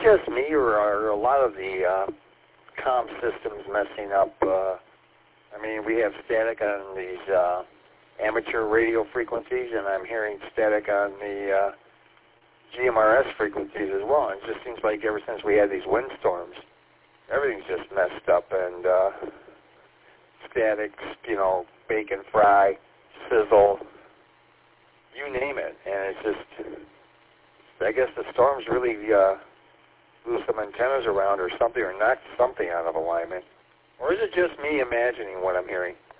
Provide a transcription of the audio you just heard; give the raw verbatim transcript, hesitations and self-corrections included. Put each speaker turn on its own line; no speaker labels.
just me, or are a lot of the uh, comm systems messing up? Uh, I mean, we have static on these uh, amateur radio frequencies, and I'm hearing static on the uh, G M R S frequencies as well. And it just seems like ever since we had these windstorms, everything's just messed up, and uh, static, you know, bacon fry, sizzle, you name it. And it's just, I guess the storms really uh, blew some antennas around or something, or knocked something out of alignment. Or is it just me imagining what I'm hearing?